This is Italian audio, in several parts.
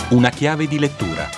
Una chiave di lettura.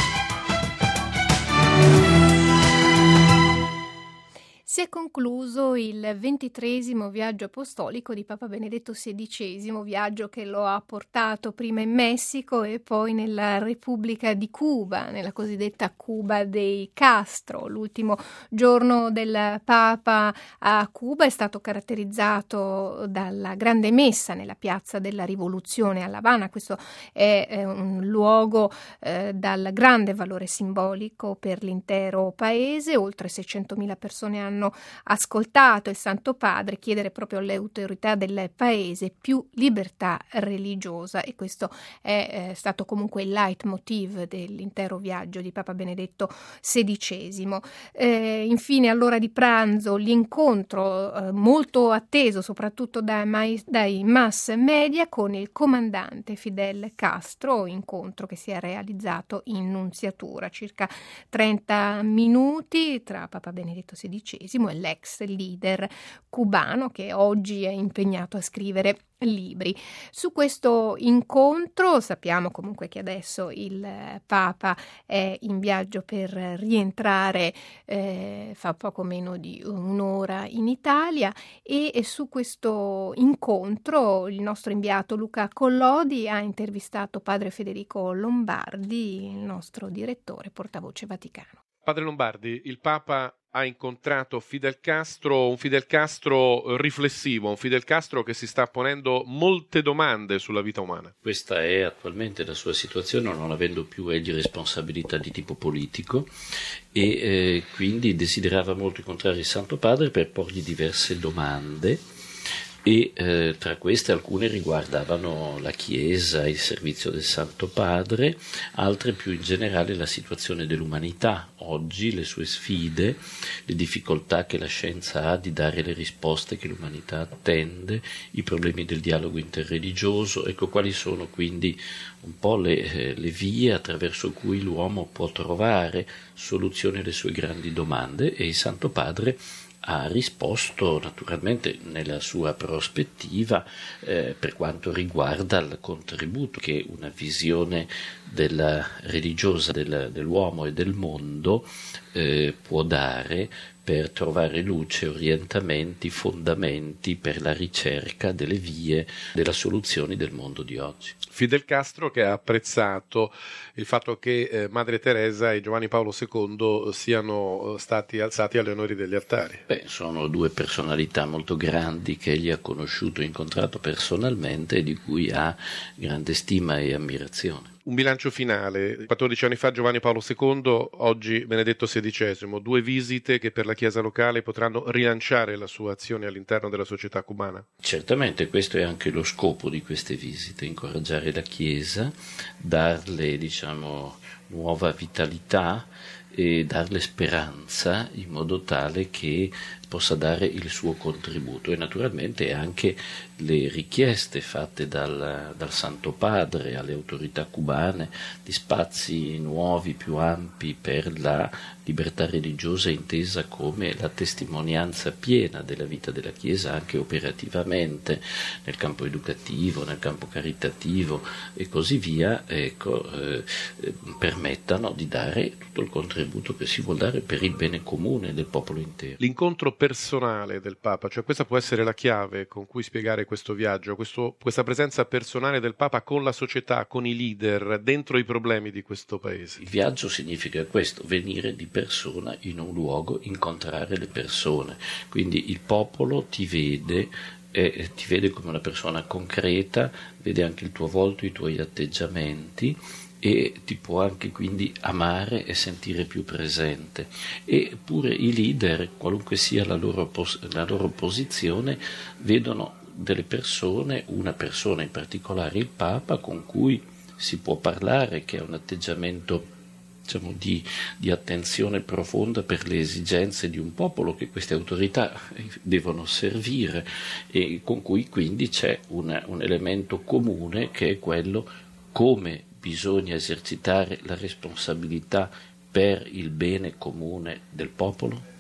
Si è concluso il 23° viaggio apostolico di Papa Benedetto XVI, viaggio che lo ha portato prima in Messico e poi nella Repubblica di Cuba, nella cosiddetta Cuba dei Castro. L'ultimo giorno del Papa a Cuba è stato caratterizzato dalla grande messa nella Piazza della Rivoluzione a La Habana. Questo è un luogo dal grande valore simbolico per l'intero paese. Oltre 600.000 persone hanno ascoltato il Santo Padre chiedere proprio alle autorità del paese più libertà religiosa, e questo è stato comunque il leitmotiv dell'intero viaggio di Papa Benedetto XVI. Infine, all'ora di pranzo, l'incontro molto atteso soprattutto dai mass media con il comandante Fidel Castro, incontro che si è realizzato in nunziatura, circa 30 minuti tra Papa Benedetto XVI e l'ex leader cubano, che oggi è impegnato a scrivere libri. Su questo incontro sappiamo comunque che adesso il Papa è in viaggio per rientrare fa poco meno di un'ora in Italia, e su questo incontro il nostro inviato Luca Collodi ha intervistato padre Federico Lombardi, il nostro direttore portavoce Vaticano. Padre Lombardi, il Papa ha incontrato Fidel Castro, un Fidel Castro riflessivo, un Fidel Castro che si sta ponendo molte domande sulla vita umana. Questa è attualmente la sua situazione, non avendo più egli responsabilità di tipo politico, e quindi desiderava molto incontrare il Santo Padre per porgli diverse domande, e tra queste alcune riguardavano la Chiesa, il servizio del Santo Padre, altre più in generale la situazione dell'umanità oggi, le sue sfide, le difficoltà che la scienza ha di dare le risposte che l'umanità attende, i problemi del dialogo interreligioso. Ecco quali sono quindi un po' le vie attraverso cui l'uomo può trovare soluzioni alle sue grandi domande, e il Santo Padre ha risposto naturalmente nella sua prospettiva per quanto riguarda il contributo che una visione religiosa dell'uomo e del mondo può dare per trovare luce, orientamenti, fondamenti per la ricerca delle vie, delle soluzioni del mondo di oggi. Fidel Castro, che ha apprezzato il fatto che Madre Teresa e Giovanni Paolo II siano stati alzati agli onori degli altari. Sono due personalità molto grandi che egli ha conosciuto e incontrato personalmente e di cui ha grande stima e ammirazione. Un bilancio finale: 14 anni fa Giovanni Paolo II, oggi Benedetto XVI, due visite che per la Chiesa locale potranno rilanciare la sua azione all'interno della società cubana. Certamente questo è anche lo scopo di queste visite, incoraggiare la Chiesa, darle nuova vitalità e darle speranza in modo tale che possa dare il suo contributo, e naturalmente anche le richieste fatte dal Santo Padre alle autorità cubane di spazi nuovi, più ampi per la libertà religiosa, intesa come la testimonianza piena della vita della Chiesa anche operativamente nel campo educativo, nel campo caritativo e così via, permettano di dare tutto il contributo che si vuol dare per il bene comune del popolo intero. L'incontro personale del Papa, cioè questa può essere la chiave con cui spiegare questo viaggio, questa presenza personale del Papa con la società, con i leader, dentro i problemi di questo paese. Il viaggio significa questo: venire di persona in un luogo, incontrare le persone, quindi il popolo ti vede come una persona concreta, vede anche il tuo volto, i tuoi atteggiamenti, e ti può anche quindi amare e sentire più presente. E pure i leader, qualunque sia la loro posizione, vedono delle persone, una persona in particolare il Papa, con cui si può parlare, che ha un atteggiamento di attenzione profonda per le esigenze di un popolo che queste autorità devono servire, e con cui quindi c'è un elemento comune, che è quello come bisogna esercitare la responsabilità per il bene comune del popolo.